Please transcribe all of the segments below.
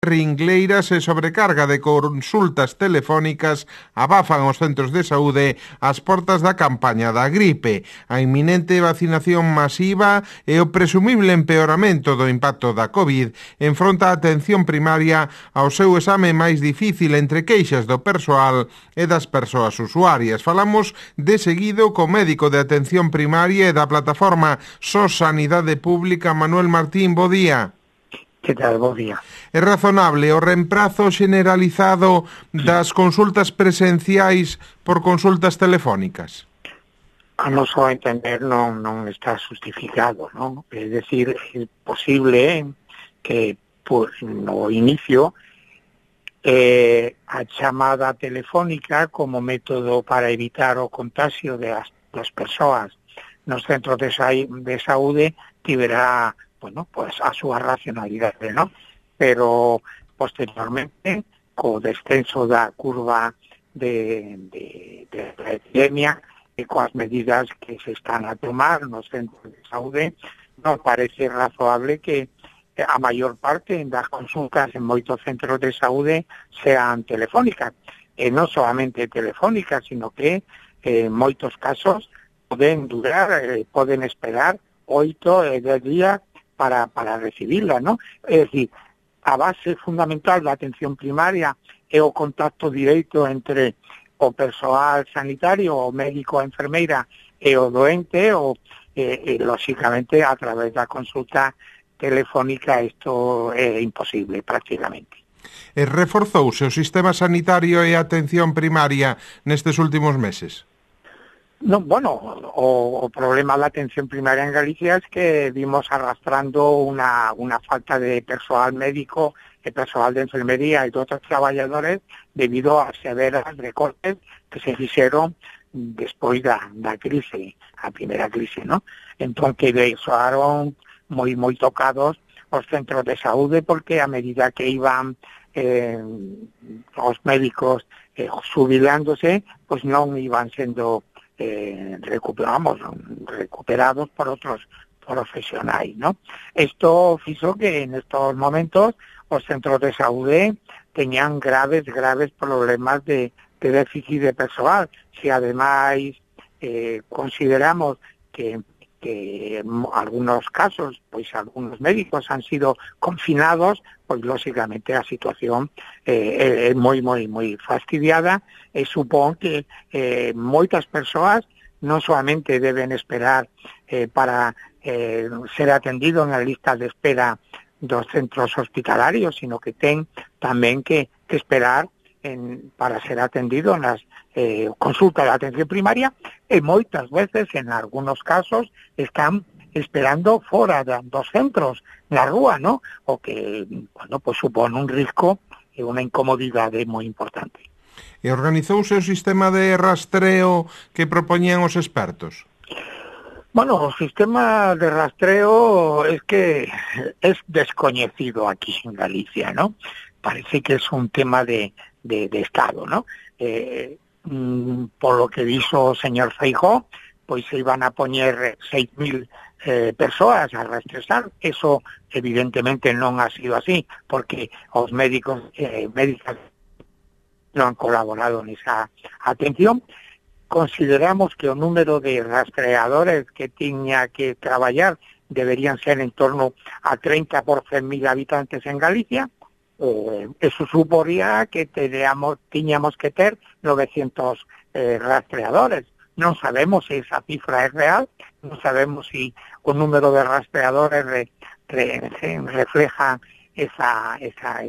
Ringleiras e sobrecarga de consultas telefónicas abafan os centros de saúde ás portas da campaña da gripe. A inminente vacinación masiva e o presumible empeoramento do impacto da COVID enfronta a atención primaria ao seu exame máis difícil entre queixas do persoal e das persoas usuarias. Falamos de seguido co médico de atención primaria e da plataforma SOS Sanidade Pública, Manuel Martín. Bo día. Que tal? Bo día. É razonable o reemprazo generalizado das consultas presenciais por consultas telefónicas? A noso entender non está justificado, non? É dicir, é posible que por no inicio a chamada telefónica como método para evitar o contagio das persoas nos centros de saúde tiverá, bueno, pues a súa racionalidade, ¿no? Pero posteriormente, co descenso da curva de epidemia e coas medidas que se están a tomar nos centros de saúde, nos parece razoable que a maior parte das consultas en moitos centros de saúde sean telefónicas. E non solamente telefónicas, sino que en moitos casos poden durar, poden esperar 8 e 10 días para recibirla, ¿no? É dicir, a base fundamental da atención primaria é o contacto directo entre o persoal sanitario, o médico, a enfermeira e o doente, lógicamente, a través da consulta telefónica isto é imposible prácticamente. E reforzouse o sistema sanitario e a atención primaria nestes últimos meses? No, bueno, o problema da atención primaria en Galicia es que vimos arrastrando una falta de personal médico e personal de enfermería e de outros traballadores debido a severas recortes que se fixeron despois da crise, a primeira crise, ¿no? Entón que soaron moi tocados os centros de saúde porque a medida que iban os médicos jubilándose, pues non iban sendo recuperados por otros profesionais, ¿no? Esto hizo que en estos momentos os centros de saúde teñan graves problemas de déficit de persoal. Si ademais consideramos que en algunos casos, pues algunos médicos han sido confinados, pues lógicamente a situación é moi fastidiada e supón que moitas persoas non solamente deben esperar para ser atendido na lista de espera dos centros hospitalarios, sino que ten tamén que esperar para ser atendido nas consultas de atención primaria e moitas veces, en algunos casos, están esperando fora dos centros, na rúa, ¿no? O que, bueno, pues supone un risco e unha incomodidade moi importante. E organizouse o sistema de rastreo que propoñían os expertos? Bueno, o sistema de rastreo es que es descoñecido aquí en Galicia, ¿no? Parece que es un tema de Estado, ¿no? Por lo que dijo o señor Feijóo, pues se iban a poner 6.000 persoas a rastrear. Eso evidentemente non ha sido así, porque os médicos médicas non han colaborado nesa atención. Consideramos que o número de rastreadores que tiña que traballar deberían ser en torno a 30 por 100.000 habitantes en Galicia. Eso suporía que tiñamos que ter 900 rastreadores. Non sabemos se esa cifra é real, non sabemos se o número de rastreadores refleja esa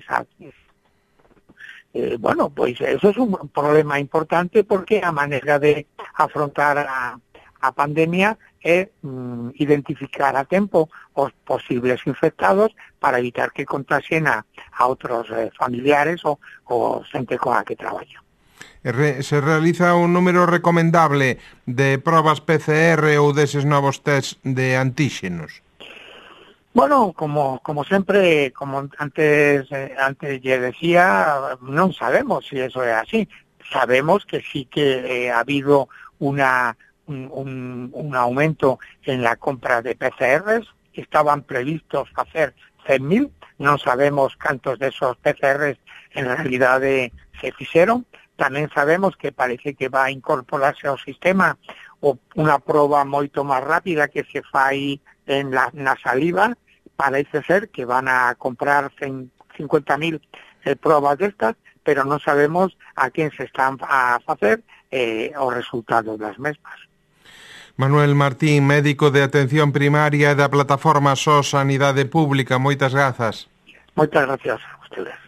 bueno, pues eso es un problema importante porque a manera de afrontar a pandemia é identificar a tempo os posibles infectados para evitar que contagien a outros familiares ou xente coa que traballa. Se realiza un número recomendable de probas PCR ou deses novos test de antíxenos? Bueno, como sempre, como antes lle decía, non sabemos si eso é así. Sabemos que sí que ha habido un aumento en la compra de PCRs, estaban previstos hacer 100.000, non sabemos cantos desos PCRs en realidade se fixeron. Tamén sabemos que parece que va a incorporarse ao sistema unha proba moito máis rápida que se fai na saliva. Parece ser que van a comprar 50.000 probas destas, pero non sabemos a quen se están a facer os resultados das mesmas. Manuel Martín, médico de atención primaria da plataforma SOS Sanidade Pública, moitas grazas. Moitas gracias a ustedes.